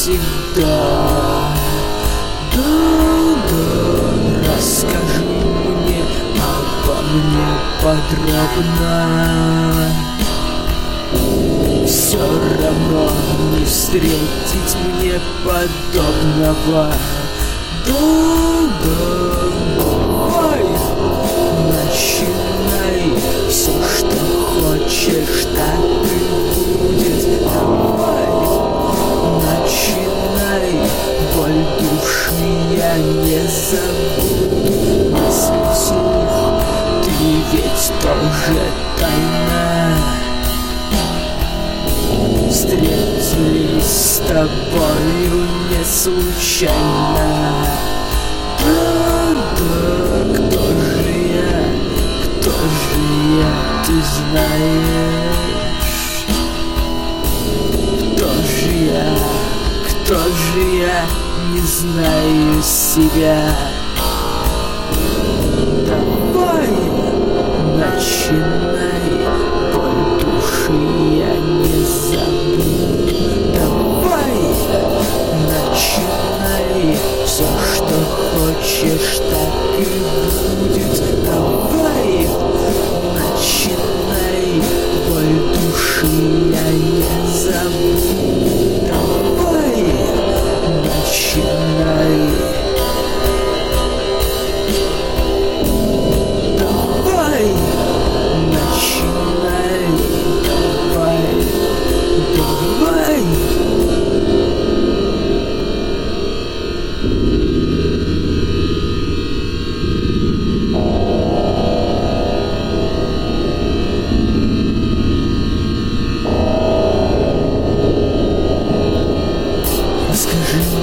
навсегда. Да-да, расскажи мне обо мне подробно. Все равно не встретить мне подобного. Да-да, давай, начинай. Все, что хочешь, так и будет. Давай, начинай. Боль души я не забуду. Мысли вслух, ты ведь тоже тайна. Встретились с тобою не случайно. Да-да, кто же я, ты знаешь? Кто же я, не знаю себя. Давай, начинай, боль души я не забуду. Давай, начинай, все, что хочешь, так и будет. Давай, начинай, боль души я не забуду. Давай, начинай. Давай, начинай. Давай. Расскажи